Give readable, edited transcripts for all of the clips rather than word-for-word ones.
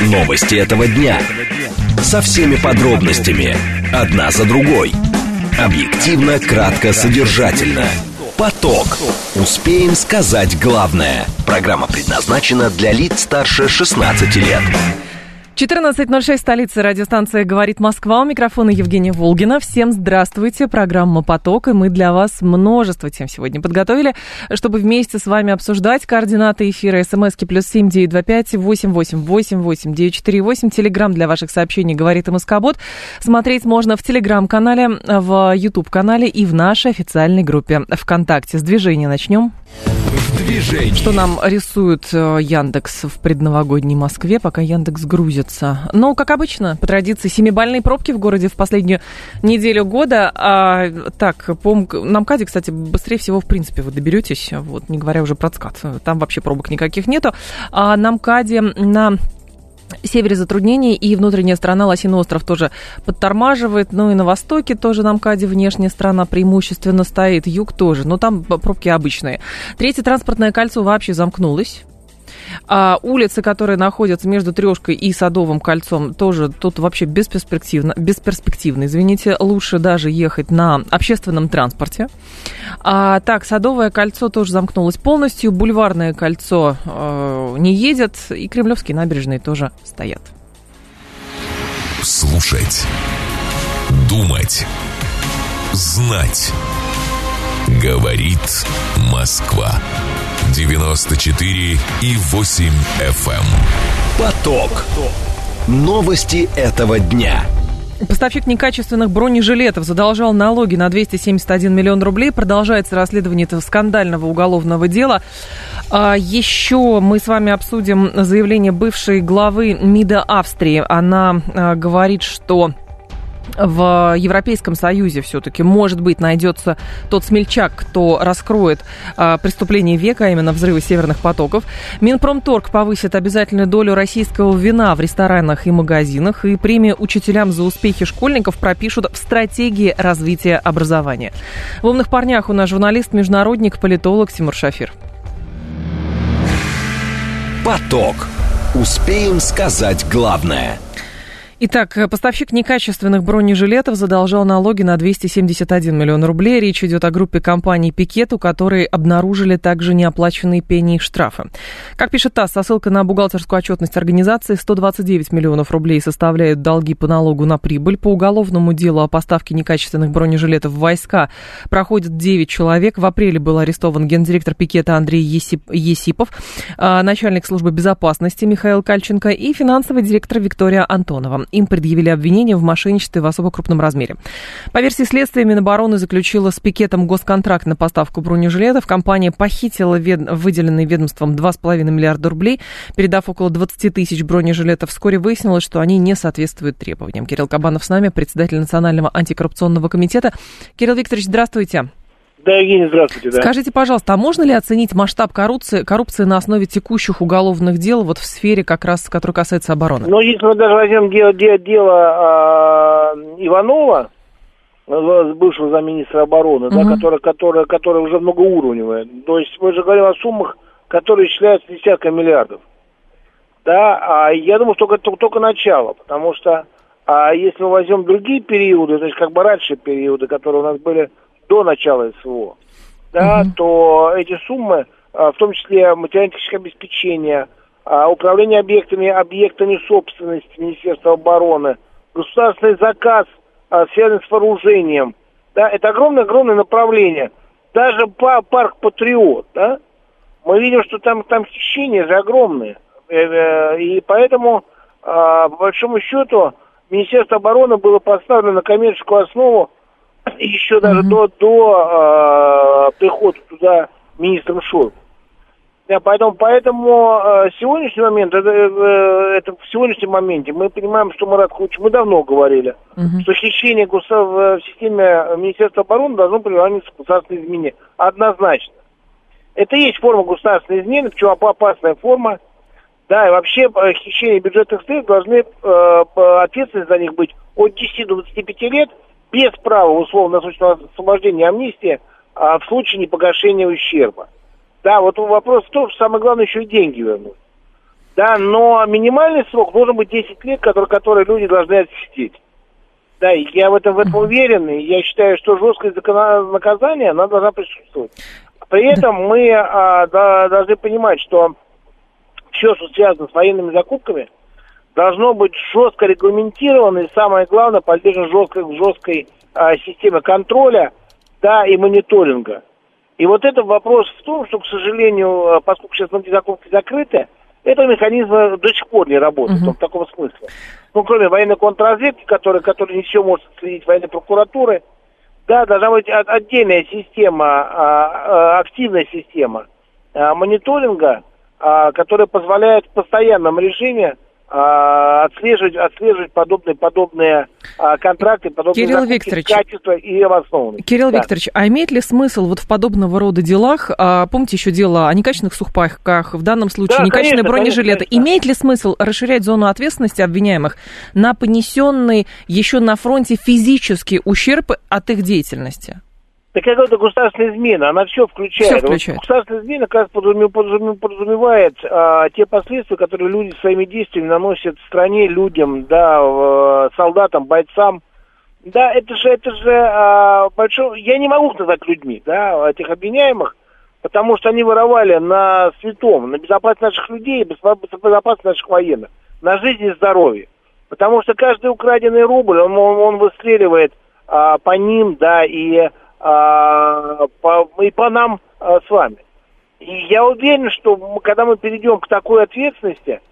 Новости этого дня. Со всеми подробностями. Одна за другой. Объективно, кратко, содержательно. Поток. Успеем сказать главное. Программа предназначена для лиц старше 16 лет. 14.06, столица, радиостанция «Говорит Москва». У микрофона Евгения Волгина. Всем здравствуйте. Программа «Поток». И мы для вас множество тем сегодня подготовили, чтобы вместе с вами обсуждать координаты эфира. СМСки +7 925 888 8948. Телеграм для ваших сообщений «Говорит МСК-бот». Смотреть можно в Телеграм-канале, в YouTube-канале и в нашей официальной группе ВКонтакте. С движения начнем. Что нам рисует Яндекс в предновогодней Москве, пока Яндекс грузится? Ну, как обычно, по традиции, 7-бальные пробки в городе в последнюю неделю года. На МКАДе, кстати, быстрее всего, в принципе, вы доберетесь, вот, не говоря уже про ЦКАД. Там вообще пробок никаких нету. А на МКАДе, на севере затруднений, и внутренняя сторона Лосиный остров тоже подтормаживает. Ну и на востоке тоже на МКАДе внешняя сторона преимущественно стоит, юг тоже, но там пробки обычные. Третье транспортное кольцо вообще замкнулось. Улицы, которые находятся между Трешкой и Садовым кольцом, тоже тут вообще бесперспективно, извините, лучше даже ехать на общественном транспорте. Садовое кольцо тоже замкнулось полностью, Бульварное кольцо не едет, и Кремлевские набережные тоже стоят. Слушать, думать, знать. Говорит Москва. 94,8 FM. Поток. Новости этого дня. Поставщик некачественных бронежилетов задолжал налоги на 271 миллион рублей. Продолжается расследование этого скандального уголовного дела. Еще мы с вами обсудим заявление бывшей главы МИДа Австрии. Она говорит, что в Европейском Союзе все-таки, может быть, найдется тот смельчак, кто раскроет преступление века, а именно взрывы северных потоков. Минпромторг повысит обязательную долю российского вина в ресторанах и магазинах, и премию учителям за успехи школьников пропишут в стратегии развития образования. В «Умных парнях» у нас журналист-международник, политолог Тимур Шафир. Поток. Успеем сказать главное. Итак, поставщик некачественных бронежилетов задолжал налоги на 271 миллион рублей. Речь идет о группе компаний «Пикет», у которой обнаружили также неоплаченные пени и штрафы. Как пишет ТАСС, со ссылкой на бухгалтерскую отчетность организации, 129 миллионов рублей составляют долги по налогу на прибыль. По уголовному делу о поставке некачественных бронежилетов в войска проходят 9 человек. В апреле был арестован гендиректор «Пикета» Андрей Есипов, начальник службы безопасности Михаил Кальченко и финансовый директор Виктория Антонова. Им предъявили обвинение в мошенничестве в особо крупном размере. По версии следствия, Минобороны заключила с «Пикетом» госконтракт на поставку бронежилетов. Компания похитила выделенные ведомством 2,5 миллиарда рублей, передав около 20 тысяч бронежилетов. Вскоре выяснилось, что они не соответствуют требованиям. Кирилл Кабанов с нами, председатель Национального антикоррупционного комитета. Кирилл Викторович, здравствуйте. Да, Евгений, здравствуйте. Да. Скажите, пожалуйста, а можно ли оценить масштаб коррупции на основе текущих уголовных дел вот в сфере, как раз, которая касается обороны? Ну, если мы даже возьмем дело Иванова, бывшего замминистра обороны, да, которое уже многоуровневое, то есть мы же говорим о суммах, которые исчисляются десятками миллиардов. Да, я думаю, что это только начало, потому что если мы возьмем другие периоды, то есть как бы раньше периоды, которые у нас были до начала СВО, да, то эти суммы, в том числе материально-техническое обеспечение, управление объектами собственности Министерства обороны, государственный заказ, связанный с вооружением, да, это огромное направление. Даже парк «Патриот», да, мы видим, что там хищения же огромные. И поэтому, по большому счету, Министерство обороны было поставлено на коммерческую основу еще даже до прихода туда министром Шойгу. Поэтому сегодняшний момент, это в сегодняшнем моменте мы понимаем, что Марат Хович, мы давно говорили, что хищение в системе Министерства обороны должно приравниваться к государственной измене. Однозначно. Это и есть форма государственной измены, причем опасная форма. Да, и вообще хищение бюджетных средств должны ответственность за них быть от 10 до 25 лет, без права условно-досрочного освобождения, амнистии, в случае непогашения ущерба. Да, вот вопрос в том, что самое главное еще и деньги вернуть. Да, но минимальный срок должен быть 10 лет, который люди должны отсидеть. Да, и я в этом уверен, и я считаю, что жесткое наказание, она должна присутствовать. При этом мы должны понимать, что все, что связано с военными закупками, должно быть жестко регламентировано, и самое главное, поддержано жесткой системой контроля, да, и мониторинга. И вот это вопрос в том, что, к сожалению, поскольку сейчас многие закупки закрыты, этого механизма до сих пор не работает, в таком смысле. Ну, кроме военной контрразведки, которая не все может следить, военной прокуратуры, да, должна быть отдельная система, активная система мониторинга, которая позволяет в постоянном режиме отслеживать подобные контракты, подобные Кирилл закупки, Викторович, качество и обоснованность. Кирилл Викторович, а имеет ли смысл вот в подобного рода делах, помните еще дело о некачественных сухпайках, в данном случае некачественные бронежилеты, имеет ли смысл расширять зону ответственности обвиняемых на понесенный еще на фронте физический ущерб от их деятельности? Так это государственная измена, она все включает. Все включает. Вот государственная измена как раз подразумевает те последствия, которые люди своими действиями наносят стране, людям, да, солдатам, бойцам. Да, это же большой... Я не могу назвать людьми, да, этих обвиняемых, потому что они воровали на святом, на безопасность наших людей, безопасность наших военных, на жизнь и здоровье. Потому что каждый украденный рубль, он выстреливает по ним, да, и по нам с вами. И я уверен, что когда мы перейдем к такой ответственности,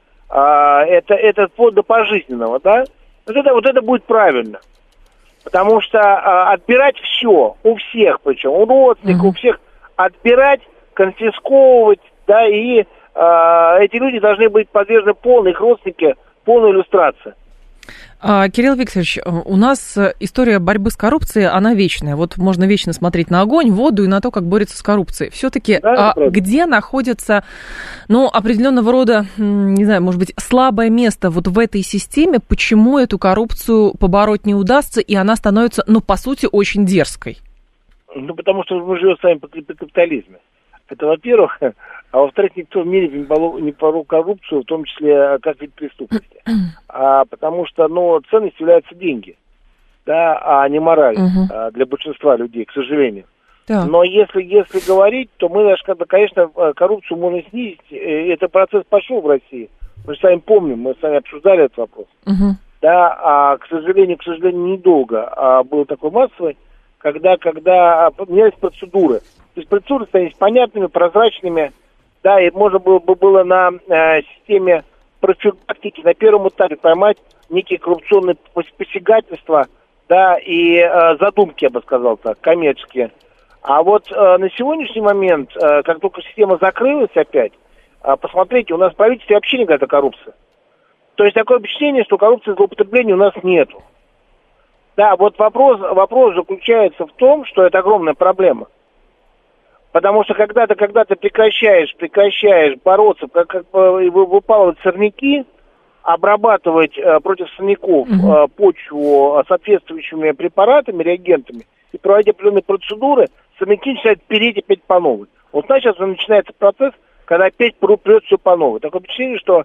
это вплоть до пожизненного, да, вот это будет правильно. Потому что отбирать все, у всех причем, у родственников, у всех, отбирать, конфисковывать, да, и эти люди должны быть подвержены их родственники, полной иллюстрации. Кирилл Викторович, у нас история борьбы с коррупцией, она вечная. Вот можно вечно смотреть на огонь, воду и на то, как борется с коррупцией. Все-таки где находится, определенного рода, не знаю, может быть, слабое место вот в этой системе, почему эту коррупцию побороть не удастся, и она становится, по сути, очень дерзкой? Потому что мы живем с вами при капитализме. Это, во-первых, а во-вторых, никто в мире не порол коррупцию, в том числе как вид преступности. Потому что, ценностью являются деньги, да, а не мораль для большинства людей, к сожалению. Да. Но если говорить, то мы, конечно, коррупцию можно снизить. Этот процесс пошел в России. Мы же с вами помним, мы с вами обсуждали этот вопрос. Да, а, к сожалению, недолго был такой массовый, когда менялись процедуры. То есть процедуры становились понятными, прозрачными, да, и можно было на системе профилактики на первом этапе поймать некие коррупционные посягательства, да, и задумки, я бы сказал так, коммерческие. А вот на сегодняшний момент, как только система закрылась опять, посмотрите, у нас в правительстве вообще не говорят о коррупции. То есть такое впечатление, что коррупции и злоупотребления у нас нету. Да, вот вопрос заключается в том, что это огромная проблема. Потому что когда ты прекращаешь бороться, как выпалывать сорняки, обрабатывать против сорняков почву соответствующими препаратами, реагентами, и проводить определенные процедуры, сорняки начинают переть опять по новой. Вот сейчас начинается процесс, когда опять прет все по новой. Такое впечатление, что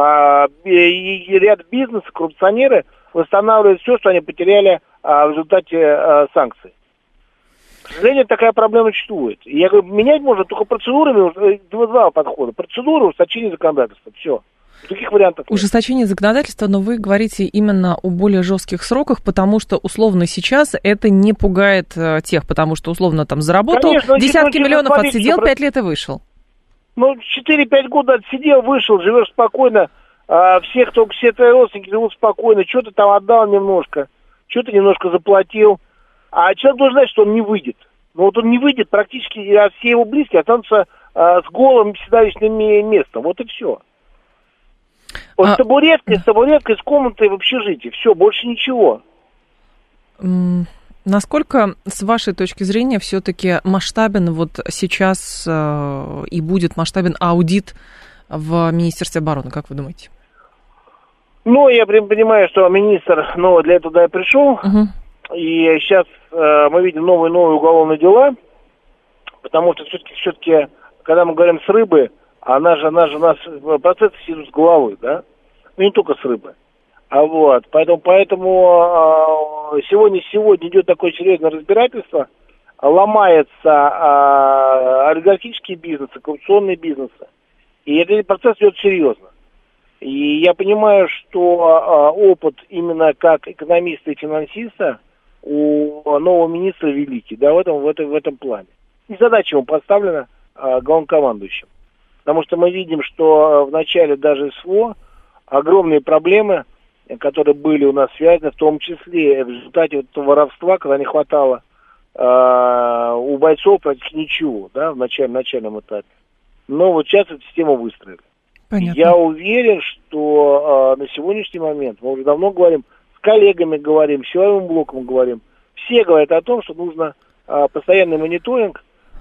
ряд бизнеса, коррупционеры восстанавливают все, что они потеряли в результате санкций. К сожалению, такая проблема существует. И я говорю, менять можно только процедурами, два подхода. Процедуры, ужесточение законодательства. Все. Таких вариантов нет. Ужесточение законодательства, но вы говорите именно о более жестких сроках, потому что, условно, сейчас это не пугает тех, потому что, условно, там заработал, конечно, десятки миллионов отсидел, 5 лет и вышел. 4-5 года отсидел, вышел, живешь спокойно, все твои родственники живут спокойно, что ты там отдал немножко, что ты немножко заплатил. А человек должен знать, что он не выйдет. Но вот он не выйдет практически, а все его близкие останутся с голым седалищным местом. Вот и все. Вот с табуреткой, с комнатой в общежитии. Все, больше ничего. Насколько, с вашей точки зрения, все-таки масштабен вот сейчас и будет масштабен аудит в Министерстве обороны, как вы думаете? Я понимаю, что министр для этого и пришел. И сейчас мы видим новые уголовные дела, потому что все-таки, когда мы говорим с рыбы, у нас процессы идут с головы, да? Ну, не только с рыбы. Поэтому сегодня идет такое серьезное разбирательство, ломаются олигархические бизнесы, коррупционные бизнесы. И этот процесс идет серьезно. И я понимаю, что опыт именно как экономиста и финансиста у нового министра великий, да, в этом плане. И задача ему поставлена главнокомандующим. Потому что мы видим, что в начале даже СВО огромные проблемы, которые были у нас связаны, в том числе в результате вот этого воровства, когда не хватало у бойцов практически ничего, да, в начальном этапе. Но вот сейчас эту систему выстроили. Понятно. Я уверен, что на сегодняшний момент, мы уже давно говорим, с коллегами говорим, с силовым блоком говорим, все говорят о том, что нужно постоянный мониторинг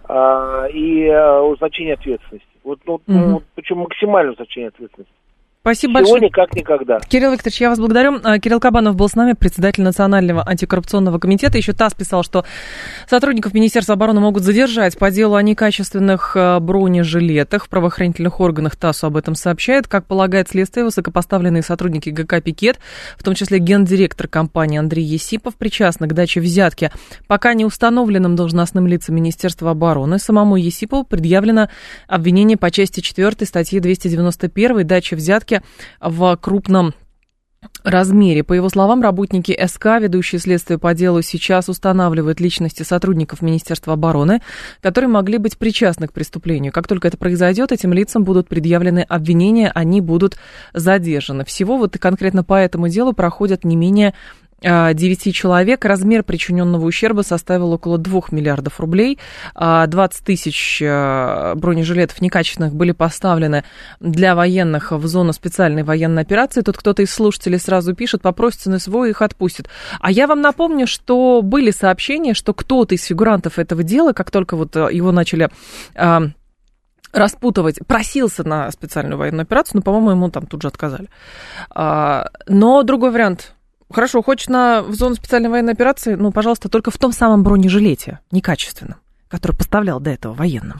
и ужесточение ответственности. Причем максимальное ужесточение ответственности. Спасибо большое. Сегодня как никогда. Кирилл Викторович, я вас благодарю. Кирилл Кабанов был с нами, председатель Национального антикоррупционного комитета. Еще ТАСС писал, что сотрудников Министерства обороны могут задержать по делу о некачественных бронежилетах. В правоохранительных органах ТАССу об этом сообщает. Как полагает следствие, высокопоставленные сотрудники ГК «Пикет», в том числе гендиректор компании Андрей Есипов, причастны к даче взятки пока не установленным должностным лицам Министерства обороны. Самому Есипову предъявлено обвинение по части 4 статьи 291 «Дача взятки в крупном размере». По его словам, работники СК, ведущие следствие по делу, сейчас устанавливают личности сотрудников Министерства обороны, которые могли быть причастны к преступлению. Как только это произойдет, этим лицам будут предъявлены обвинения, они будут задержаны. Всего вот и конкретно по этому делу проходят не менее 9 человек. Размер причиненного ущерба составил около 2 миллиардов рублей. 20 тысяч бронежилетов некачественных были поставлены для военных в зону специальной военной операции. Тут кто-то из слушателей сразу пишет, попросится на СВО, их отпустят. А я вам напомню, что были сообщения, что кто-то из фигурантов этого дела, как только вот его начали распутывать, просился на специальную военную операцию, но, по-моему, ему там тут же отказали. Но другой вариант. Хорошо, хочешь в зону специальной военной операции? Ну, пожалуйста, только в том самом бронежилете, некачественном, который поставлял до этого военным.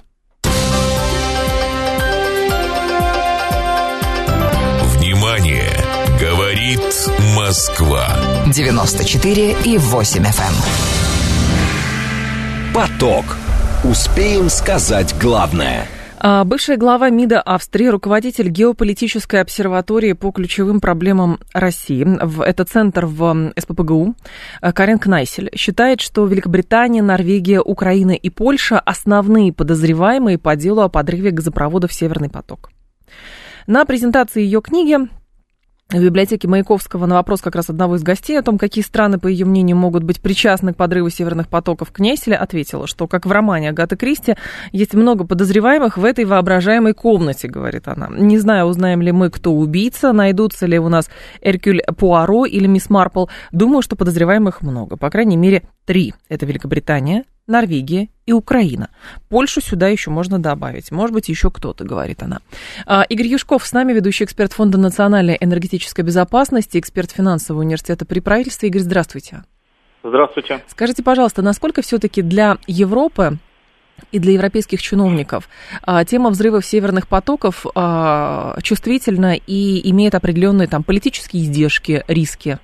Внимание! Говорит Москва. 94,8 FM. Поток. Успеем сказать главное. Бывшая глава МИДа Австрии, руководитель геополитической обсерватории по ключевым проблемам России, это центр в СПбГУ, Карен Кнайсель, считает, что Великобритания, Норвегия, Украина и Польша основные подозреваемые по делу о подрыве газопроводов «Северный поток». На презентации ее книги в библиотеке Маяковского на вопрос как раз одного из гостей о том, какие страны, по ее мнению, могут быть причастны к подрыву северных потоков, Кнайсель ответила, что, как в романе Агаты Кристи, есть много подозреваемых в этой воображаемой комнате, говорит она. Не знаю, узнаем ли мы, кто убийца, найдутся ли у нас Эркюль Пуаро или мисс Марпл. Думаю, что подозреваемых много, по крайней мере 3. Это Великобритания, Норвегия и Украина. Польшу сюда еще можно добавить. Может быть, еще кто-то, говорит она. Игорь Юшков с нами, ведущий эксперт Фонда национальной энергетической безопасности, эксперт финансового университета при правительстве. Игорь, здравствуйте. Здравствуйте. Скажите, пожалуйста, насколько все-таки для Европы и для европейских чиновников тема взрывов северных потоков чувствительна и имеет определенные там политические издержки, риски?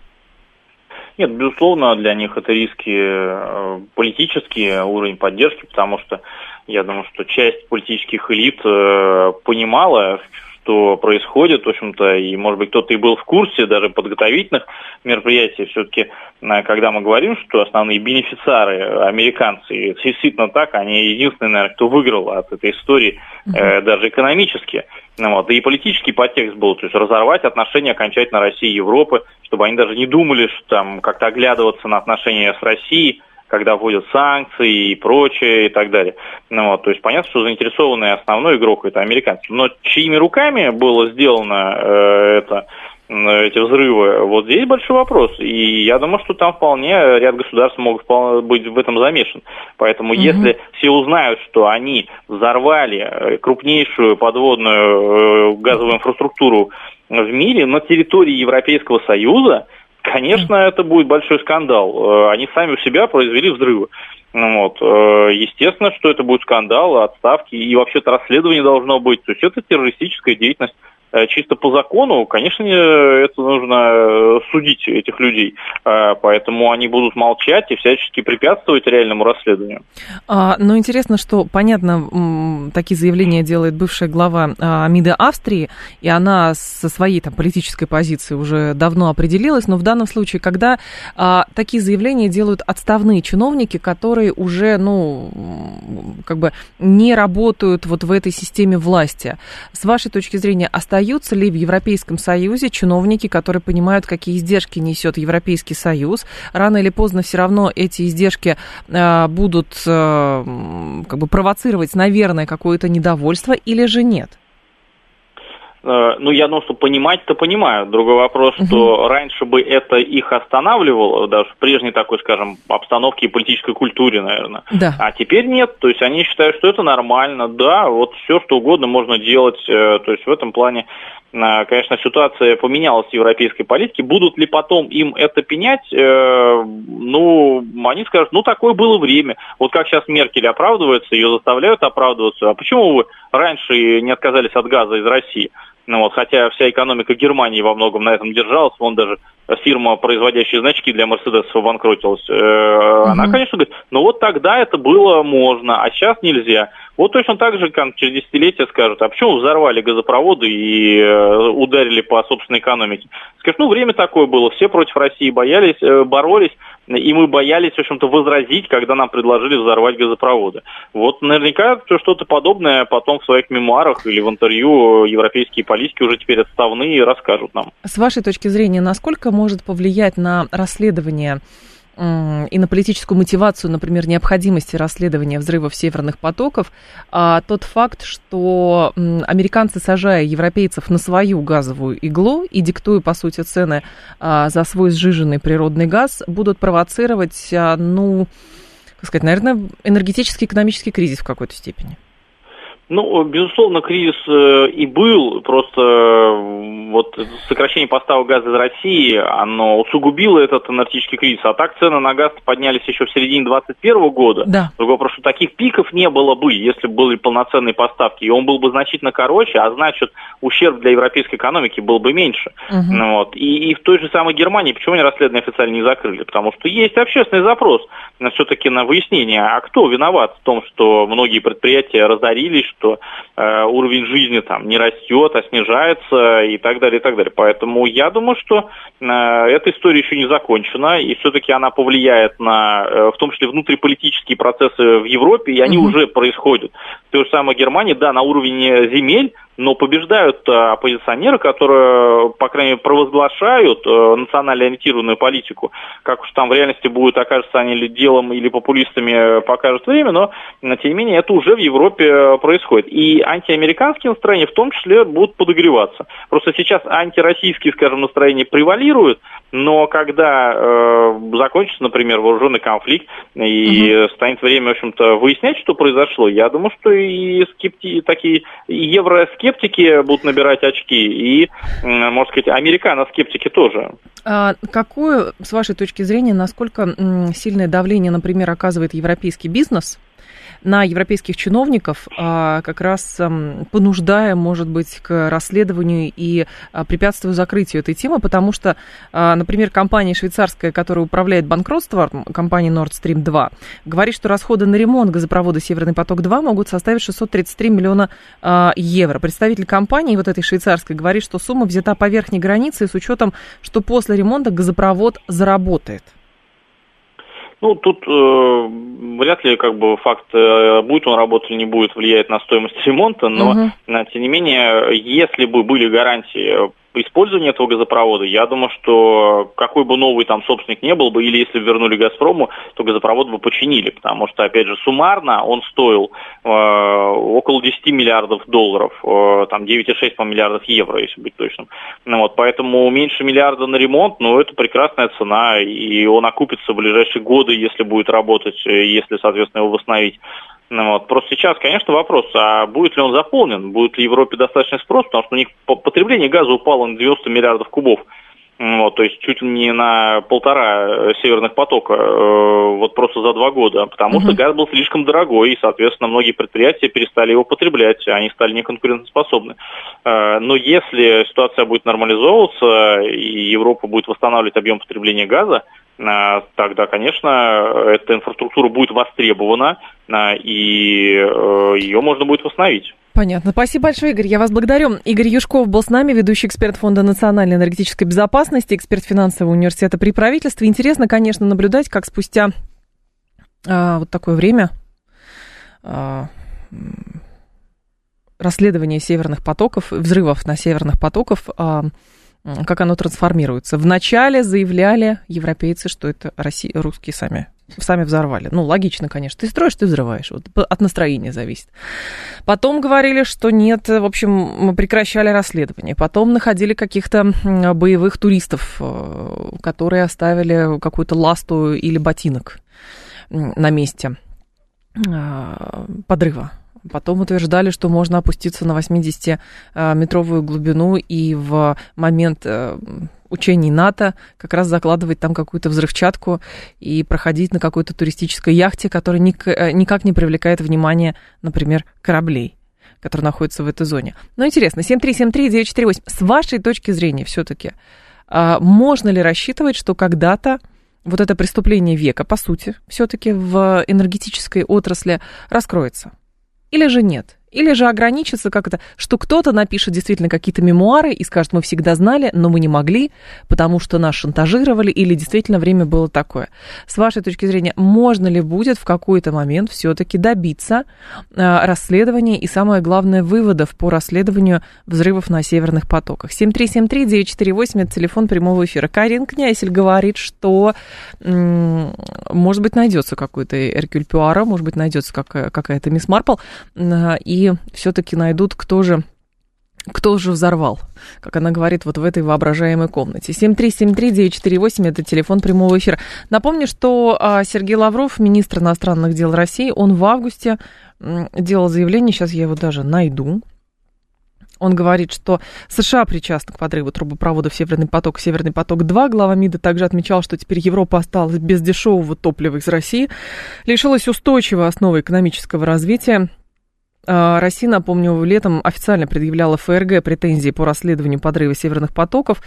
Нет, безусловно, для них это риски политические, уровень поддержки, потому что я думаю, что часть политических элит понимала, что происходит, в общем-то, и, может быть, кто-то и был в курсе даже подготовительных мероприятий. Все-таки, когда мы говорим, что основные бенефициары американцы, это действительно так, они единственные, наверное, кто выиграл от этой истории, даже экономически. Вот. И политический подтекст был, то есть разорвать отношения окончательно России и Европы, чтобы они даже не думали, что там как-то оглядываться на отношения с Россией, когда вводят санкции и прочее, и так далее. Вот. То есть понятно, что заинтересованный основной игрок это американцы. Но чьими руками было сделано эти взрывы, вот здесь большой вопрос. И я думаю, что там вполне ряд государств могут быть в этом замешан. Поэтому если все узнают, что они взорвали крупнейшую подводную газовую инфраструктуру в мире на территории Европейского Союза, конечно, это будет большой скандал. Они сами у себя произвели взрывы. Естественно, что это будет скандал, отставки, и вообще-то расследование должно быть. То есть это террористическая деятельность. Чисто по закону, конечно, это нужно судить этих людей, поэтому они будут молчать и всячески препятствовать реальному расследованию. Но интересно, что, понятно, такие заявления делает бывшая глава МИДа Австрии, и она со своей политической позицией уже давно определилась, но в данном случае, когда такие заявления делают отставные чиновники, которые уже, не работают вот в этой системе власти, с вашей точки зрения, остаются ли в Европейском Союзе чиновники, которые понимают, какие издержки несет Европейский Союз? Рано или поздно все равно эти издержки будут провоцировать, наверное, какое-то недовольство, или же нет? Я думаю, что понимать-то понимаю. Другой вопрос, что раньше бы это их останавливало, даже в прежней такой, скажем, обстановке и политической культуре, наверное. Да. А теперь нет. То есть они считают, что это нормально. Да, вот все, что угодно можно делать. То есть в этом плане, конечно, ситуация поменялась в европейской политике. Будут ли потом им это пенять? Они скажут, такое было время. Вот как сейчас Меркель оправдывается, ее заставляют оправдываться. А почему вы раньше не отказались от газа из России? Хотя вся экономика Германии во многом на этом держалась, вон даже фирма, производящая значки для Мерседесов, обанкротилась. Она, конечно, говорит, тогда это было можно, а сейчас нельзя. Вот точно так же через десятилетия скажут, а почему взорвали газопроводы и ударили по собственной экономике? Скажут, время такое было, все против России боролись, и мы боялись, в общем-то, возразить, когда нам предложили взорвать газопроводы. Вот наверняка что-то подобное потом в своих мемуарах или в интервью европейские политики уже теперь отставные расскажут нам. С вашей точки зрения, насколько может повлиять на расследование и на политическую мотивацию, например, необходимости расследования взрывов северных потоков, тот факт, что американцы, сажая европейцев на свою газовую иглу и диктуя, по сути, цены за свой сжиженный природный газ, будут провоцировать, наверное, энергетический экономический кризис в какой-то степени? Безусловно, кризис и был, просто сокращение поставок газа из России, оно усугубило этот энергетический кризис, а так цены на газ поднялись еще в середине 2021 года. Да. Другой вопрос, что таких пиков не было бы, если бы были полноценные поставки, и он был бы значительно короче, а значит, ущерб для европейской экономики был бы меньше. И в той же самой Германии, почему они расследование официально не закрыли? Потому что есть общественный запрос все-таки на выяснение, а кто виноват в том, что многие предприятия разорились, что уровень жизни там не растет, а снижается и так далее, и так далее. Поэтому я думаю, что эта история еще не закончена, и все-таки она повлияет на, в том числе, внутриполитические процессы в Европе, и они уже происходят. В той же самой Германии, да, на уровне земель, но побеждают оппозиционеры, которые, по крайней мере, провозглашают национально ориентированную политику. Как уж там в реальности будет, окажется они ли делом или популистами, покажет время, но, тем не менее, это уже в Европе происходит. И антиамериканские настроения в том числе будут подогреваться. Просто сейчас антироссийские, скажем, настроения превалируют, но когда закончится, например, вооруженный конфликт и станет время, в общем-то, выяснять, что произошло, я думаю, что и такие евроскептики будут набирать очки, и, можно сказать, американо-скептики тоже. Какое, с вашей точки зрения, насколько сильное давление, например, оказывает европейский бизнес на европейских чиновников, как раз понуждая, может быть, к расследованию и препятствуя закрытию этой темы, потому что, например, компания швейцарская, которая управляет банкротством, компания Nord Stream 2, говорит, что расходы на ремонт газопровода «Северный поток-2» могут составить 633 миллиона евро. Представитель компании, вот этой швейцарской, говорит, что сумма взята по верхней границе с учетом, что после ремонта газопровод заработает. Тут вряд ли факт, будет он работать или не будет, влияет на стоимость ремонта, но, тем не менее, если бы были гарантии использования этого газопровода, я думаю, что какой бы новый там собственник не был бы, или если бы вернули «Газпрому», то газопровод бы починили, потому что, опять же, суммарно он стоил около 10 миллиардов долларов, там 9,6 миллиардов евро, если быть точным. Поэтому меньше миллиарда на ремонт, это прекрасная цена, и он окупится в ближайшие годы, если будет работать, если, соответственно, его восстановить. Просто сейчас, конечно, вопрос, а будет ли он заполнен, будет ли в Европе достаточный спрос, потому что у них потребление газа упало на 90 миллиардов кубов. Вот, то есть чуть ли не на 1,5 северных потока, вот просто за 2 года, потому что газ был слишком дорогой, и, соответственно, многие предприятия перестали его потреблять, они стали неконкурентоспособны. Но если ситуация будет нормализовываться, и Европа будет восстанавливать объем потребления газа, тогда, конечно, эта инфраструктура будет востребована, и ее можно будет восстановить. Понятно. Спасибо большое, Игорь. Я вас благодарю. Игорь Юшков был с нами, ведущий эксперт Фонда национальной энергетической безопасности, эксперт финансового университета при правительстве. Интересно, конечно, наблюдать, как спустя вот такое время расследование северных потоков, взрывов на северных потоках, как оно трансформируется. Вначале заявляли европейцы, что это русские сами взорвали. Ну, логично, конечно. Ты строишь, ты взрываешь. Вот от настроения зависит. Потом говорили, что нет, в общем, мы прекращали расследование. Потом находили каких-то боевых туристов, которые оставили какую-то ласту или ботинок на месте подрыва. Потом утверждали, что можно опуститься на 80-метровую глубину и в момент учений НАТО как раз закладывать там какую-то взрывчатку и проходить на какой-то туристической яхте, которая никак не привлекает внимание, например, кораблей, которые находятся в этой зоне. Но интересно, 7373948, с вашей точки зрения все-таки, можно ли рассчитывать, что когда-то вот это преступление века, по сути, все-таки в энергетической отрасли раскроется? Или же нет? Или же ограничится как-то, что кто-то напишет действительно какие-то мемуары и скажет, мы всегда знали, но мы не могли, потому что нас шантажировали, или действительно время было такое. С вашей точки зрения, можно ли будет в какой-то момент все-таки добиться расследования и, самое главное, выводов по расследованию взрывов на северных потоках? 7373948, это телефон прямого эфира. Карин Князель говорит, что, может быть, найдется какой-то Эркюль Пуаро, может быть, найдется какая-то мисс Марпл, и все-таки найдут, кто же взорвал, как она говорит, вот в этой воображаемой комнате. 7373948, это телефон прямого эфира. Напомню, что Сергей Лавров, министр иностранных дел России, он в августе делал заявление, сейчас я его даже найду. Он говорит, что США причастны к подрыву трубопроводов «Северный поток» и «Северный поток-2». Глава МИДа также отмечал, что теперь Европа осталась без дешевого топлива из России, лишилась устойчивой основы экономического развития. Россия, напомню, летом официально предъявляла ФРГ претензии по расследованию подрыва северных потоков.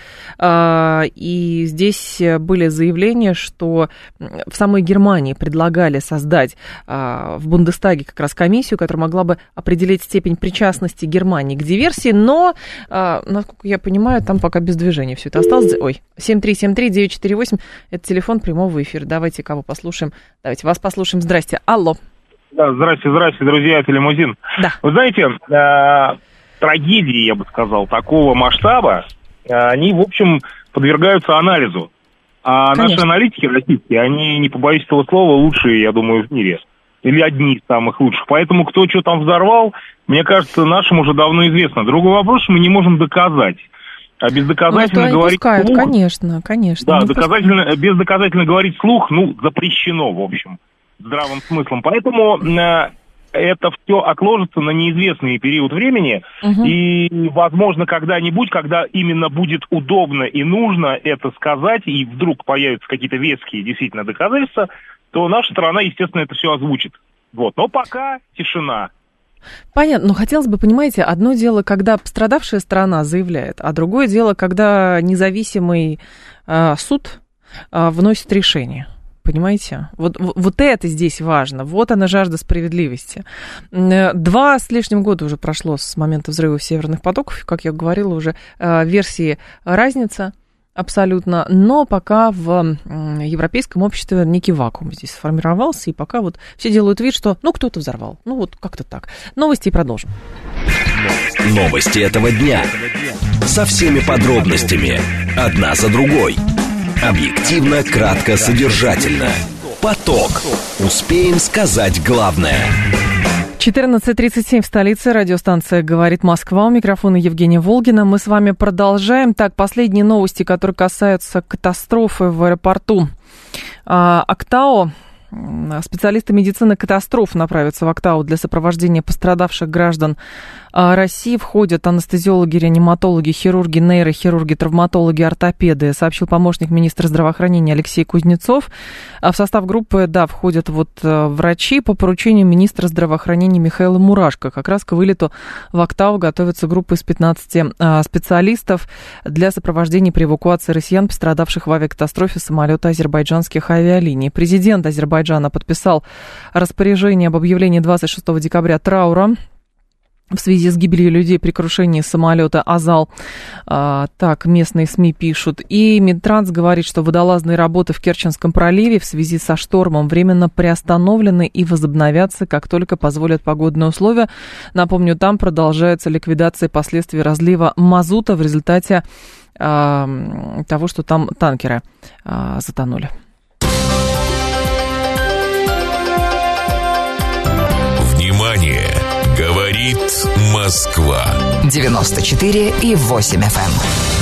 И здесь были заявления, что в самой Германии предлагали создать в Бундестаге как раз комиссию, которая могла бы определить степень причастности Германии к диверсии, но, насколько я понимаю, там пока без движения все это осталось. Ой, 7373948, это телефон прямого эфира. Давайте кого послушаем. Давайте вас послушаем. Здрасте. Алло. Да, здрасте, друзья, это Лимузин. Да. Вы знаете, трагедии, я бы сказал, такого масштаба, они, в общем, подвергаются анализу. А Конечно. Наши аналитики российские, они, не побоюсь этого слова, лучшие, я думаю, в мире. Или одни из самых лучших. Поэтому кто что там взорвал, мне кажется, нашим уже давно известно. Другой вопрос, мы не можем доказать. А бездоказательно говорить пускают, вслух... конечно. Да, бездоказательно говорить вслух, запрещено, в общем. Здравым смыслом. Поэтому это все отложится на неизвестный период времени. И, возможно, когда-нибудь, когда именно будет удобно и нужно это сказать, и вдруг появятся какие-то веские действительно доказательства, то наша страна, естественно, это все озвучит. Вот. Но пока тишина. Понятно, но хотелось бы, понимаете, одно дело, когда пострадавшая сторона заявляет, а другое дело, когда независимый суд выносит решение. Понимаете? Вот это здесь важно. Вот она, жажда справедливости. 2 с лишним года уже прошло с момента взрыва северных потоков. Как я говорила, уже версии разница абсолютно. Но пока в европейском обществе некий вакуум здесь сформировался. И пока вот все делают вид, что кто-то взорвал. Вот как-то так. Новости и продолжим. Новости этого дня. Со всеми подробностями. Одна за другой. Объективно, кратко, содержательно. Поток. Успеем сказать главное. 14:37 в столице. Радиостанция «Говорит Москва». У микрофона Евгения Волгина. Мы с вами продолжаем. Так, последние новости, которые касаются катастрофы в аэропорту Актау. Специалисты медицины катастроф направятся в Актау для сопровождения пострадавших граждан России. Входят анестезиологи, реаниматологи, хирурги, нейрохирурги, травматологи, ортопеды, сообщил помощник министра здравоохранения Алексей Кузнецов. В состав группы, входят врачи по поручению министра здравоохранения Михаила Мурашко. Как раз к вылету в Актау готовится группа из 15 специалистов для сопровождения при эвакуации россиян, пострадавших в авиакатастрофе самолета азербайджанских авиалиний. Президент Азербайджана подписал распоряжение об объявлении 26 декабря траура в связи с гибелью людей при крушении самолета «Азал». Так местные СМИ пишут. И Минтранс говорит, что водолазные работы в Керченском проливе в связи со штормом временно приостановлены и возобновятся, как только позволят погодные условия. Напомню, там продолжается ликвидация последствий разлива мазута в результате того, что там танкеры затонули. Внимание! Говорит Москва. 94,8 FM.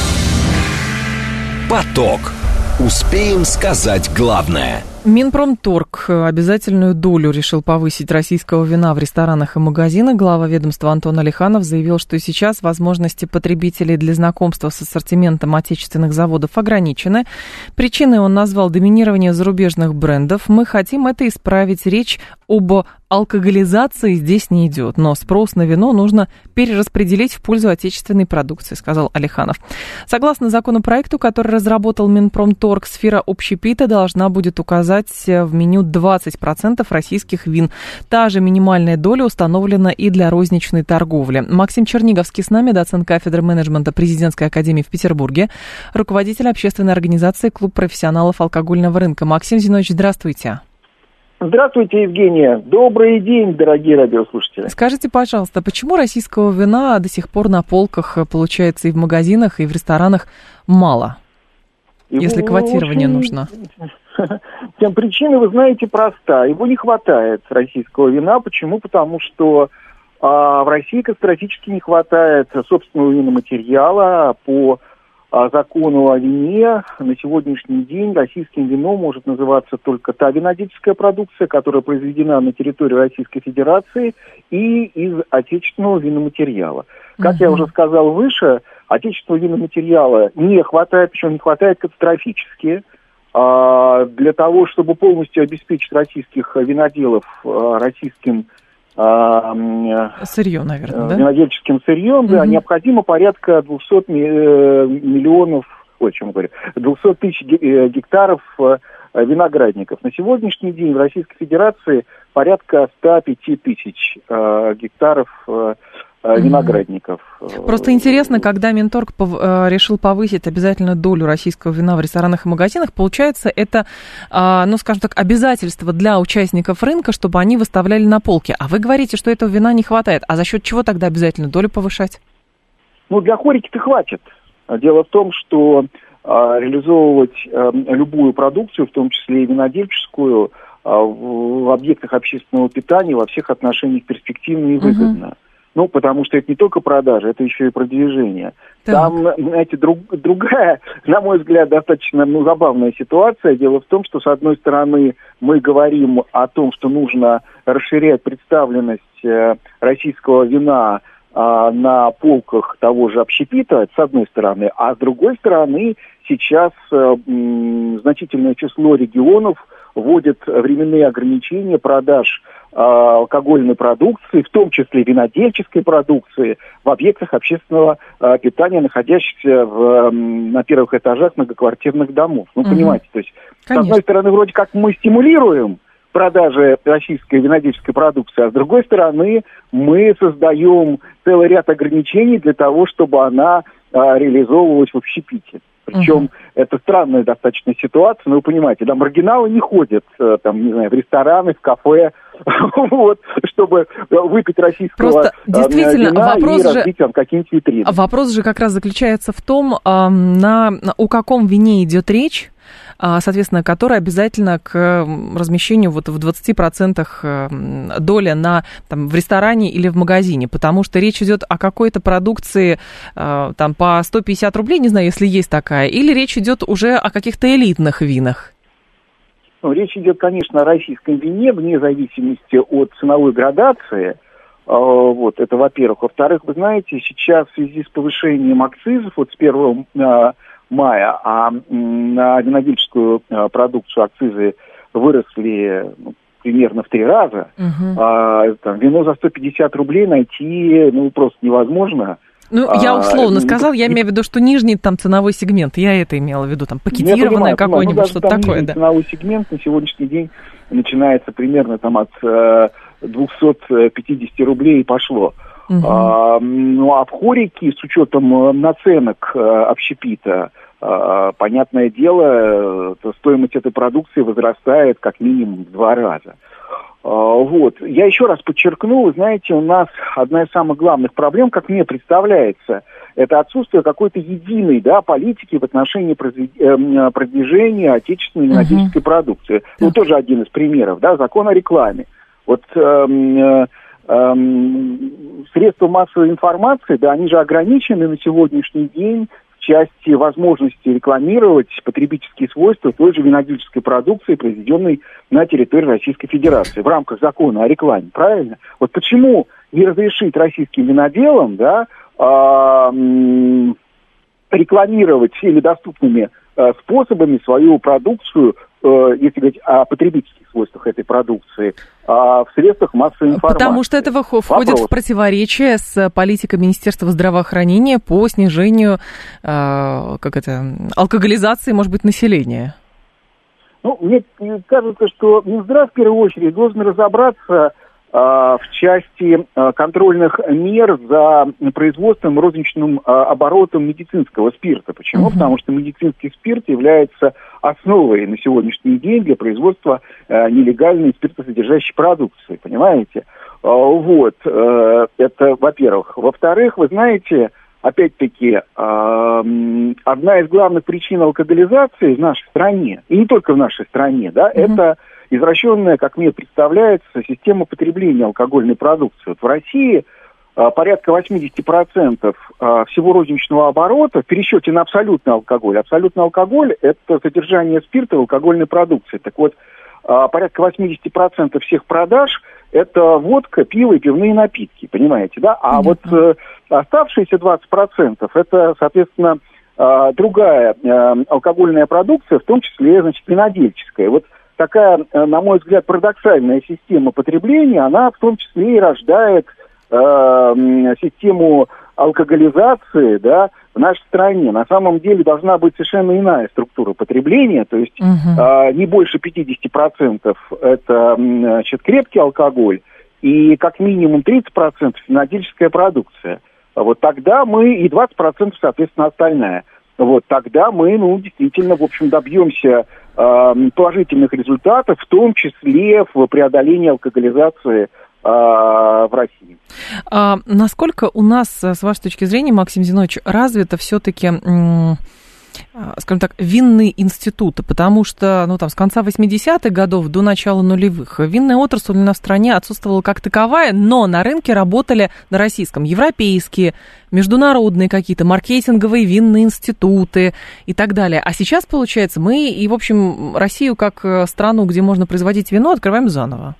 Поток. Успеем сказать главное. Минпромторг обязательную долю решил повысить российского вина в ресторанах и магазинах. Глава ведомства Антон Алиханов заявил, что сейчас возможности потребителей для знакомства с ассортиментом отечественных заводов ограничены. Причиной он назвал доминирование зарубежных брендов. Мы хотим это исправить. Речь об алкоголизации здесь не идет, но спрос на вино нужно перераспределить в пользу отечественной продукции, сказал Алиханов. Согласно законопроекту, который разработал Минпромторг, сфера общепита должна будет указать в меню 20% российских вин. Та же минимальная доля установлена и для розничной торговли. Максим Черниговский с нами, доцент кафедры менеджмента Президентской академии в Петербурге, руководитель общественной организации «Клуб профессионалов алкогольного рынка». Максим Зинович, здравствуйте. Здравствуйте, Евгения. Добрый день, дорогие радиослушатели. Скажите, пожалуйста, почему российского вина до сих пор на полках, получается, и в магазинах, и в ресторанах мало, если квотирование нужно? Тем причина, вы знаете, проста. Его не хватает, российского вина. Почему? Потому что в России катастрофически не хватает собственного виноматериала. По закону о вине на сегодняшний день российским вином может называться только та винодельческая продукция, которая произведена на территории Российской Федерации и из отечественного виноматериала. Как я уже сказал выше, отечественного виноматериала не хватает, причем не хватает катастрофически. Для того, чтобы полностью обеспечить российских виноделов российским сырьем, наверное, да? Винодельческим сырьем, да, необходимо порядка 200 миллионов, 200 тысяч гектаров виноградников. На сегодняшний день в Российской Федерации порядка 105 тысяч гектаров виноградников. Просто интересно, когда Минторг решил повысить обязательную долю российского вина в ресторанах и магазинах, получается, это, скажем так, обязательство для участников рынка, чтобы они выставляли на полке. А вы говорите, что этого вина не хватает. А за счет чего тогда обязательную долю повышать? Для хорики-то хватит. Дело в том, что реализовывать любую продукцию, в том числе и винодельческую, в объектах общественного питания во всех отношениях перспективно и выгодно. Потому что это не только продажа, это еще и продвижение. Так. Там, знаете, другая, на мой взгляд, достаточно забавная ситуация. Дело в том, что, с одной стороны, мы говорим о том, что нужно расширять представленность российского вина на полках того же общепита, с одной стороны, а с другой стороны, сейчас значительное число регионов вводит временные ограничения продаж алкогольной продукции, в том числе винодельческой продукции, в объектах общественного питания, находящихся на первых этажах многоквартирных домов. Понимаете, то есть, Конечно. С одной стороны, вроде как мы стимулируем продажи российской винодельческой продукции, а с другой стороны, мы создаем целый ряд ограничений для того, чтобы она реализовывалась в общепите. Причем это странная достаточно ситуация, но вы понимаете, маргиналы не ходят в рестораны, в кафе, чтобы выпить российского Просто, действительно, вина и разбить какие-нибудь витрины. Вопрос же как раз заключается в том, о каком вине идет речь, соответственно, которая обязательно к размещению в 20% доля в ресторане или в магазине, потому что речь идет о какой-то продукции по 150 рублей, не знаю, если есть такая, или речь идет уже о каких-то элитных винах? речь идет, конечно, о российском вине, вне зависимости от ценовой градации. Вот, это во-первых. Во-вторых, вы знаете, сейчас в связи с повышением акцизов, вот с 1 мая, на винодельческую продукцию акцизы выросли примерно в 3 раза. Вино за 150 рублей найти просто невозможно. Я условно сказал, я имею в виду, что нижний там ценовой сегмент, я это имела в виду, там пакетированное какое-нибудь, что-то такое, да. Ценовой сегмент на сегодняшний день начинается примерно там от 250 рублей и пошло. А в хорике с учетом наценок общепита, понятное дело, стоимость этой продукции возрастает как минимум в 2 раза. Вот. Я еще раз подчеркну, вы знаете, у нас одна из самых главных проблем, как мне представляется, это отсутствие какой-то единой политики в отношении продвижения отечественной винодельческой продукции. Тоже один из примеров, закон о рекламе. Вот средства массовой информации, они же ограничены на сегодняшний день в части возможности рекламировать потребительские свойства той же винодельческой продукции, произведенной на территории Российской Федерации в рамках закона о рекламе, правильно? Вот почему не разрешить российским виноделам, рекламировать всеми доступными способами свою продукцию, если говорить о потребительских свойствах этой продукции, в средствах массовой информации. Потому что это входит в противоречие с политикой Министерства здравоохранения по снижению алкоголизации, может быть, населения. Мне кажется, что Минздрав в первую очередь должен разобраться в части контрольных мер за производством и розничным оборотом медицинского спирта. Почему? Потому что медицинский спирт является основой на сегодняшний день для производства нелегальной спиртосодержащей продукции. Понимаете? Вот. Это, во-первых. Во-вторых, вы знаете, опять-таки, одна из главных причин алкоголизации в нашей стране, и не только в нашей стране, это извращенная, как мне представляется, система потребления алкогольной продукции. Вот в России порядка 80% всего розничного оборота в пересчете на абсолютный алкоголь. Абсолютный алкоголь – это содержание спирта в алкогольной продукции. Так вот, порядка 80% всех продаж – это водка, пиво и пивные напитки, понимаете, да? А вот оставшиеся 20% – это, соответственно, другая алкогольная продукция, в том числе, винодельческая. Вот такая, на мой взгляд, парадоксальная система потребления, она в том числе и рождает систему алкоголизации, в нашей стране. На самом деле должна быть совершенно иная структура потребления, то есть не больше 50% это, крепкий алкоголь, и как минимум 30% винодельческая продукция. Вот тогда мы, и 20%, соответственно, остальная. Вот тогда мы, действительно, в общем, добьемся положительных результатов, в том числе в преодолении алкоголизации в России. Насколько у нас, с вашей точки зрения, Максим Зинович, развито все-таки, скажем так, винные институты? Потому что, с конца 80-х годов до начала нулевых винная отрасль у нас в стране отсутствовала как таковая, но на рынке работали на российском европейские, международные какие-то маркетинговые винные институты и так далее. А сейчас, получается, мы и, в общем, Россию как страну, где можно производить вино, открываем заново.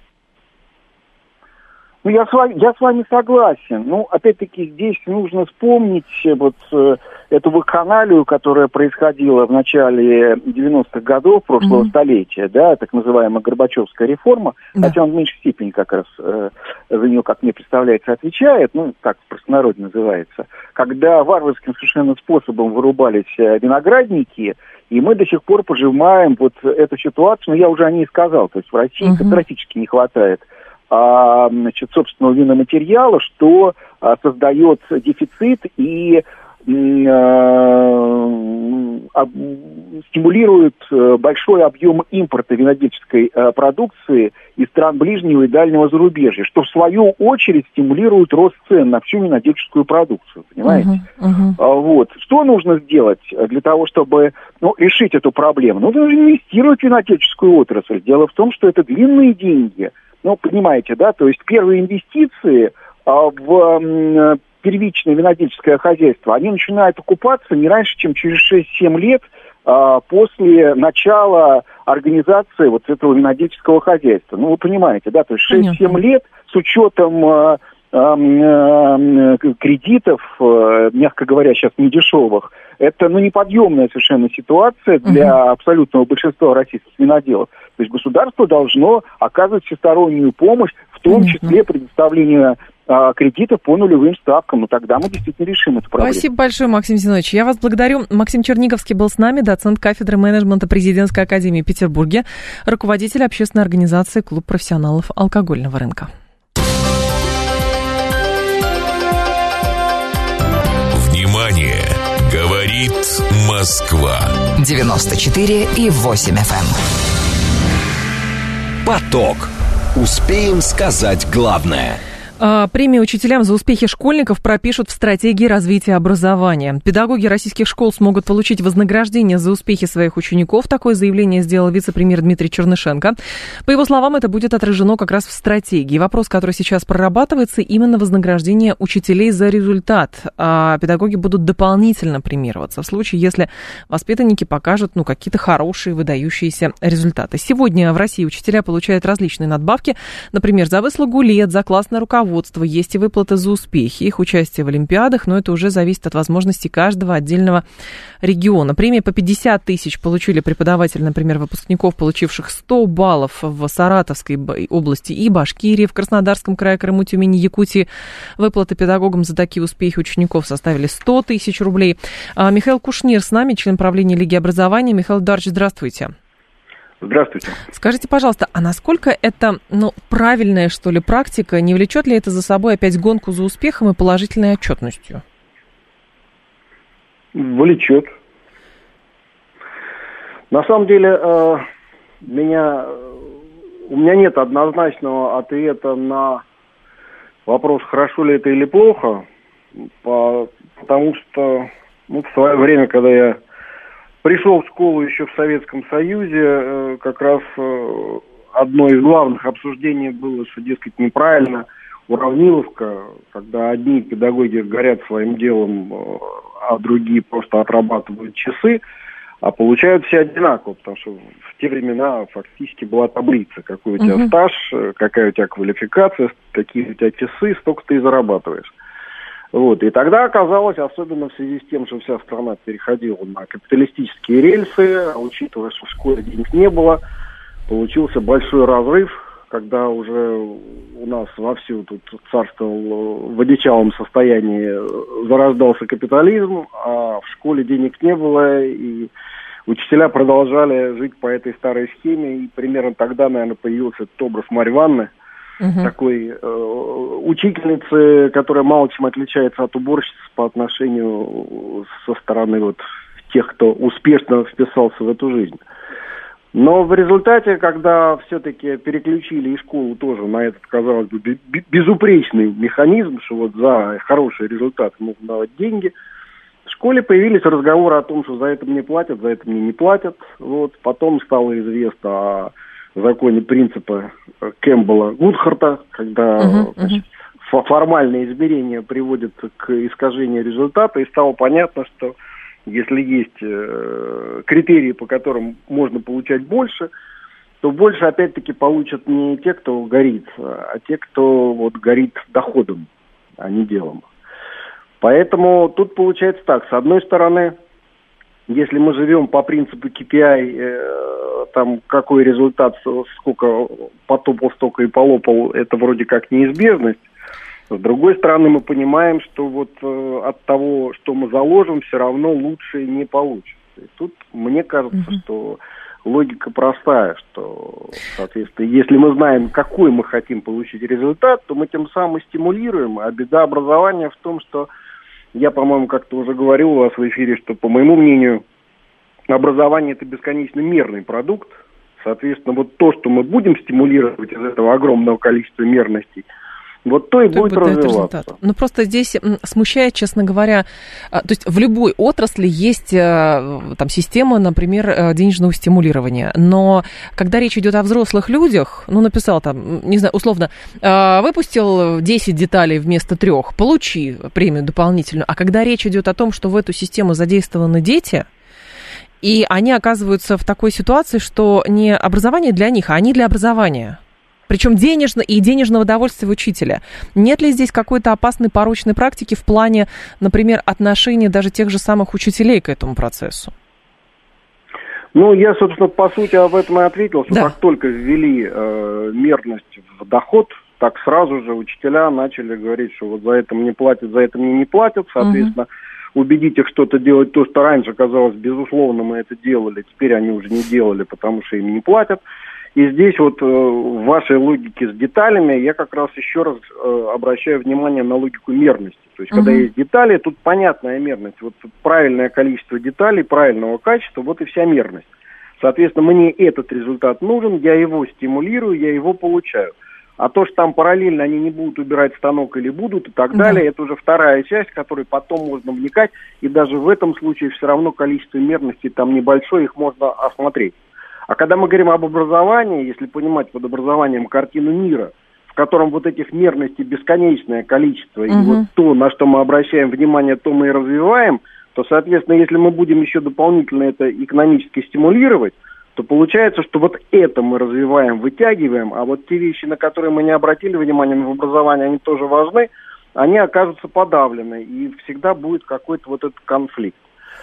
Я с вами согласен. Опять-таки, здесь нужно вспомнить эту вакханалию, которая происходила в начале 90-х годов прошлого столетия, так называемая Горбачевская реформа, хотя он в меньшей степени как раз за нее, как мне представляется, отвечает, так в простонародье называется, когда варварским совершенно способом вырубались виноградники, и мы до сих пор пожимаем эту ситуацию, я уже о ней сказал, то есть в России катастрофически не хватает собственного виноматериала, что создает дефицит и стимулирует большой объем импорта винодельческой продукции из стран ближнего и дальнего зарубежья, что в свою очередь стимулирует рост цен на всю винодельческую продукцию, понимаете? Вот. Что нужно сделать для того, чтобы решить эту проблему? Нужно инвестировать в винодельческую отрасль. Дело в том, что это длинные деньги. Понимаете, то есть первые инвестиции в первичное винодельческое хозяйство, они начинают окупаться не раньше, чем через 6-7 лет после начала организации вот этого винодельческого хозяйства. Ну, вы понимаете, да, то есть 6-7 лет с учетом кредитов, мягко говоря, сейчас недешевых, это, неподъемная совершенно ситуация для абсолютного большинства российских виноделов. То есть государство должно оказывать всестороннюю помощь, в том числе предоставлению кредитов по нулевым ставкам. Но тогда мы действительно решим эту проблему. Спасибо большое, Максим Зинович. Я вас благодарю. Максим Черниговский был с нами, доцент кафедры менеджмента Президентской академии в Петербурге, руководитель общественной организации «Клуб профессионалов алкогольного рынка». Внимание! Говорит Москва. 94,8 FM. Поток. Успеем сказать главное. Премию учителям за успехи школьников пропишут в стратегии развития образования. Педагоги российских школ смогут получить вознаграждение за успехи своих учеников. Такое заявление сделал вице-премьер Дмитрий Чернышенко. По его словам, это будет отражено как раз в стратегии. Вопрос, который сейчас прорабатывается, именно вознаграждение учителей за результат. А педагоги будут дополнительно премироваться в случае, если воспитанники покажут какие-то хорошие, выдающиеся результаты. Сегодня в России учителя получают различные надбавки. Например, за выслугу лет, за классное руководство. Есть и выплаты за успехи, их участие в олимпиадах, но это уже зависит от возможностей каждого отдельного региона. Премии по 50 тысяч получили преподаватели, например, выпускников, получивших 100 баллов в Саратовской области и Башкирии, в Краснодарском крае, Крыму, Тюмени, Якутии. Выплаты педагогам за такие успехи учеников составили 100 тысяч рублей. Михаил Кушнир с нами, член правления Лиги образования. Михаил Эдуардович, здравствуйте. Здравствуйте. Скажите, пожалуйста, а насколько это, правильная, что ли, практика? Не влечет ли это за собой опять гонку за успехом и положительной отчетностью? Влечет. На самом деле, у меня нет однозначного ответа на вопрос, хорошо ли это или плохо, потому что, в свое время, когда я пришел в школу еще в Советском Союзе, как раз одно из главных обсуждений было, что, дескать, неправильно уравниловка, когда одни педагоги горят своим делом, а другие просто отрабатывают часы, а получают все одинаково, потому что в те времена фактически была таблица, какой у тебя стаж, какая у тебя квалификация, какие у тебя часы, столько ты и зарабатываешь. И тогда оказалось, особенно в связи с тем, что вся страна переходила на капиталистические рельсы, учитывая, что в школе денег не было, получился большой разрыв, когда уже у нас вовсю тут царствовал в одичалом состоянии, зарождался капитализм, а в школе денег не было, и учителя продолжали жить по этой старой схеме, и примерно тогда, наверное, появился этот образ Марьи Ивановны, такой учительницы, которая мало чем отличается от уборщицы по отношению со стороны тех, кто успешно вписался в эту жизнь. Но в результате, когда все-таки переключили и школу тоже на этот, казалось бы, безупречный механизм, что за хороший результат нужно давать деньги, в школе появились разговоры о том, что за это мне платят, за это мне не платят. Потом стало известно о законе принципа Кэмпбелла-Гудхарта, когда формальные измерения приводят к искажению результата, и стало понятно, что если есть критерии, по которым можно получать больше, то больше опять-таки получат не те, кто горит, а те, кто горит доходом, а не делом. Поэтому тут получается так, с одной стороны, если мы живем по принципу KPI, там какой результат, сколько потопал, столько и полопал, это вроде как неизбежность. С другой стороны, мы понимаем, что от того, что мы заложим, все равно лучше не получится. И тут мне кажется, что логика простая, что, соответственно, если мы знаем, какой мы хотим получить результат, то мы тем самым стимулируем. А беда образования в том, что я, по-моему, как-то уже говорил у вас в эфире, что, по моему мнению, образование – это бесконечно мерный продукт. Соответственно, то, что мы будем стимулировать из этого огромного количества мерностей, то и будет развиваться. Просто здесь смущает, честно говоря, то есть в любой отрасли есть там система, например, денежного стимулирования, но когда речь идет о взрослых людях, написал там, не знаю, условно, выпустил 10 деталей вместо 3, получи премию дополнительную, а когда речь идет о том, что в эту систему задействованы дети, и они оказываются в такой ситуации, что не образование для них, а они для образования. Причем денежного удовольствия учителя. Нет ли здесь какой-то опасной порочной практики в плане, например, отношения даже тех же самых учителей к этому процессу? Ну, я, собственно, по сути об этом и ответил, что как только ввели мерность в доход, так сразу же учителя начали говорить, что вот за это мне платят, за это мне не платят, соответственно, убедить их что-то делать, то, что раньше казалось, безусловно, мы это делали, теперь они уже не делали, потому что им не платят. И здесь вот в вашей логике с деталями я как раз еще раз обращаю внимание на логику мерности. То есть, когда есть детали, тут понятная мерность. Вот правильное количество деталей, правильного качества, вот и вся мерность. Соответственно, мне этот результат нужен, я его стимулирую, я его получаю. А то, что там параллельно они не будут убирать станок или будут и так далее, это уже вторая часть, в которой потом можно вникать. И даже в этом случае все равно количество мерностей там небольшое, их можно осмотреть. А когда мы говорим об образовании, если понимать под образованием картину мира, в котором вот этих мерностей бесконечное количество, и вот то, на что мы обращаем внимание, то мы и развиваем, то, соответственно, если мы будем еще дополнительно это экономически стимулировать, то получается, что вот это мы развиваем, вытягиваем, а вот те вещи, на которые мы не обратили внимания в образовании, они тоже важны, они окажутся подавлены, и всегда будет какой-то вот этот конфликт.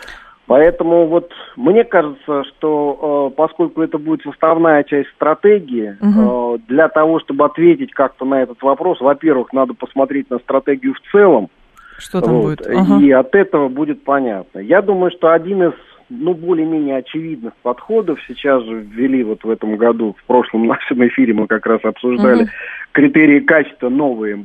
Поэтому вот мне кажется, что поскольку это будет составная часть стратегии, для того, чтобы ответить как-то на этот вопрос, во-первых, надо посмотреть на стратегию в целом. Что там будет? И от этого будет понятно. Я думаю, что один из, более-менее очевидных подходов сейчас же ввели вот в этом году, в прошлом нашем эфире мы как раз обсуждали критерии качества новые,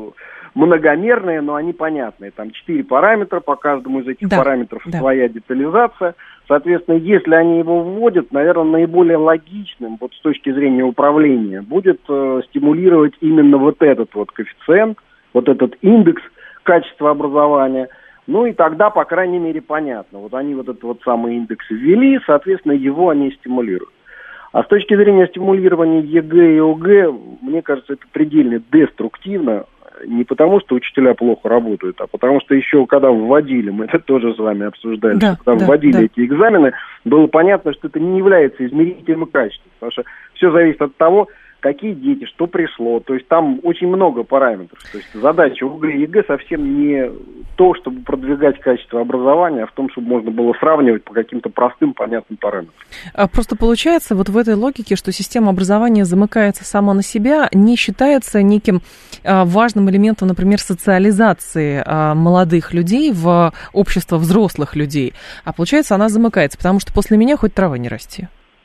многомерные, но они понятные. Там 4 параметра, по каждому из этих параметров своя детализация. Соответственно, если они его вводят, наверное, наиболее логичным, вот с точки зрения управления, будет стимулировать именно вот этот вот коэффициент, вот этот индекс качества образования. Ну и тогда, по крайней мере, понятно. Вот они вот этот вот самый индекс ввели, соответственно, его они стимулируют. А с точки зрения стимулирования ЕГЭ и ОГЭ, мне кажется, это предельно деструктивно. Не потому, что учителя плохо работают, а потому что еще когда вводили, мы это тоже с вами обсуждали, когда вводили эти экзамены, было понятно, что это не является измерителем качества. Потому что все зависит от того, какие дети, что пришло. То есть там очень много параметров. То есть задача ОГЭ и ЕГЭ совсем не то, чтобы продвигать качество образования, а в том, чтобы можно было сравнивать по каким-то простым, понятным параметрам. Просто получается вот в этой логике, что система образования замыкается сама на себя, не считается неким важным элементом, например, социализации молодых людей в общество взрослых людей. А получается, она замыкается, потому что после меня хоть трава не расти.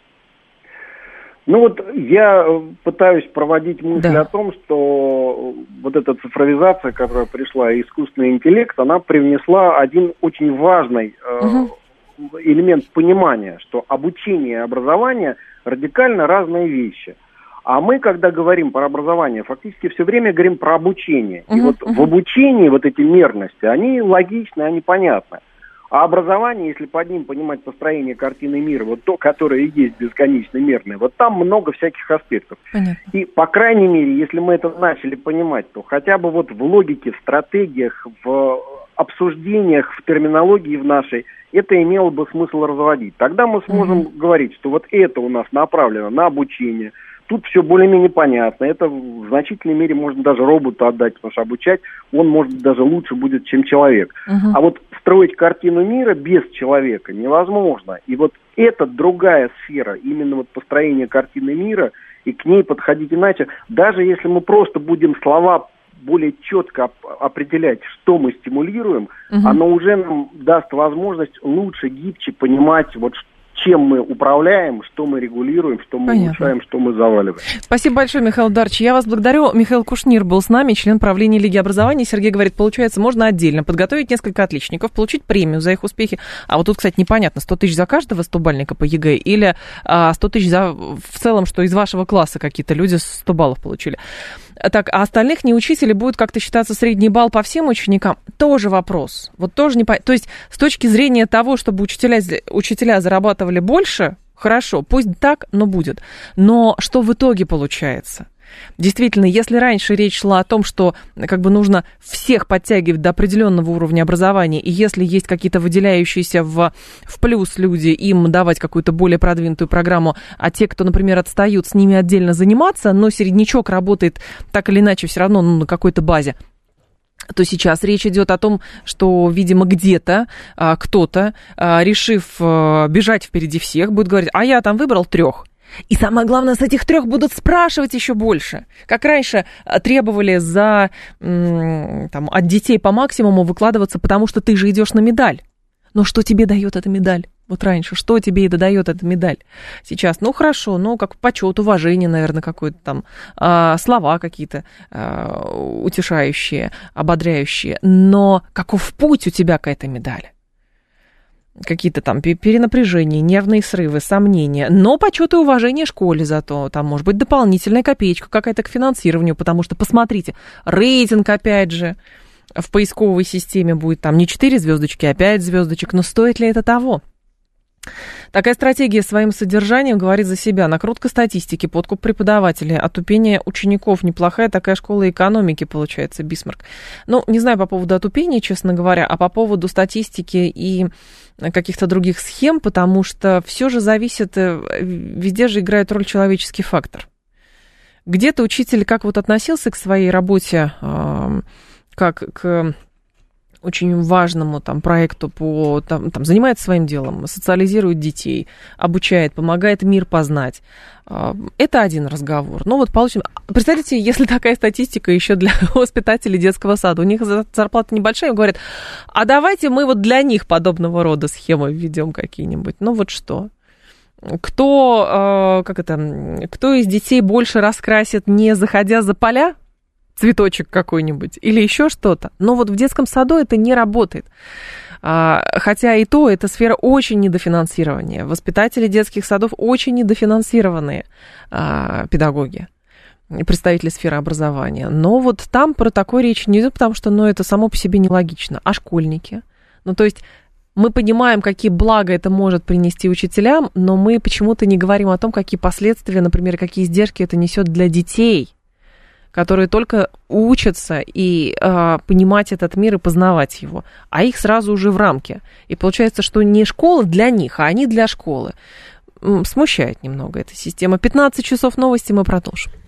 Ну вот я пытаюсь проводить мысль о том, что вот эта цифровизация, которая пришла, и искусственный интеллект, она привнесла один очень важный элемент понимания, что обучение и образование радикально разные вещи. А мы, когда говорим про образование, фактически все время говорим про обучение. И вот в обучении вот эти мерности, они логичны, они понятны. А образование, если под ним понимать построение картины мира, вот то, которое и есть бесконечно мерное, вот там много всяких аспектов. Понятно. И, по крайней мере, если мы это начали понимать, то хотя бы вот в логике, в стратегиях, в обсуждениях, в терминологии в нашей, это имело бы смысл разводить. Тогда мы сможем говорить, что вот это у нас направлено на обучение. Тут все более-менее понятно. Это в значительной мере можно даже роботу отдать, потому что обучать он, может, даже лучше будет, чем человек. А вот строить картину мира без человека невозможно. И вот это другая сфера, именно вот построение картины мира, и к ней подходить иначе. Даже если мы просто будем слова более четко определять, что мы стимулируем, оно уже нам даст возможность лучше, гибче понимать, вот чем мы управляем, что мы регулируем, что мы улучшаем, что мы заваливаем. Спасибо большое, Михаил Дарч. Я вас благодарю. Михаил Кушнир был с нами, член правления Лиги образования. Сергей говорит, получается, можно отдельно подготовить несколько отличников, получить премию за их успехи. А вот тут, кстати, непонятно, 100 тысяч за каждого 100-бальника по ЕГЭ или 100 тысяч за в целом, что из вашего класса какие-то люди 100 баллов получили. Так, а остальных не учителей будет как-то считаться средний балл по всем ученикам? Тоже вопрос. Вот тоже не... То есть с точки зрения того, чтобы учителя зарабатывали больше, хорошо, пусть так, но будет. Но что в итоге получается? Действительно, если раньше речь шла о том, что как бы нужно всех подтягивать до определенного уровня образования, и если есть какие-то выделяющиеся в плюс люди, им давать какую-то более продвинутую программу, а те, кто, например, отстают, с ними отдельно заниматься, но середнячок работает так или иначе все равно на какой-то базе, то сейчас речь идет о том, что, видимо, где-то кто-то, решив бежать впереди всех, будет говорить, а я там выбрал 3. И самое главное, с этих 3 будут спрашивать еще больше. Как раньше требовали от детей по максимуму выкладываться, потому что ты же идешь на медаль. Но что тебе дает эта медаль? Вот раньше, что тебе и дает эта медаль? Сейчас, хорошо, как почет, уважение, наверное, какое-то там, слова какие-то утешающие, ободряющие. Но каков путь у тебя к этой медали? Какие-то там перенапряжения, нервные срывы, сомнения. Но почет и уважение школе зато. Там может быть дополнительная копеечка какая-то к финансированию, потому что, посмотрите, рейтинг опять же в поисковой системе будет там не 4 звездочки, а 5 звездочек. Но стоит ли это того? Такая стратегия своим содержанием говорит за себя. Накрутка статистики, подкуп преподавателей, отупение учеников. Неплохая такая школа экономики, получается, Бисмарк. Не знаю по поводу отупения, честно говоря, а по поводу статистики и каких-то других схем, потому что все же зависит, везде же играет роль человеческий фактор. Где-то учитель как относился к своей работе, как к очень важному проекту занимается своим делом, социализирует детей, обучает, помогает мир познать. Это один разговор. Представьте, если такая статистика еще для воспитателей детского сада. У них зарплата небольшая, им говорят, а давайте мы для них подобного рода схемы введем какие-нибудь. Что? Кто из детей больше раскрасит, не заходя за поля? Цветочек какой-нибудь или еще что-то. Но в детском саду это не работает. Хотя и то, эта сфера очень недофинансирования. Воспитатели детских садов очень недофинансированные педагоги, представители сферы образования. Но там про такое речь не идет, потому что это само по себе нелогично. А школьники? То есть мы понимаем, какие блага это может принести учителям, но мы почему-то не говорим о том, какие последствия, например, какие издержки это несет для детей, которые только учатся и понимать этот мир и познавать его, а их сразу уже в рамке. И получается, что не школа для них, а они для школы. Смущает немного эта система. 15 часов новости, мы продолжим.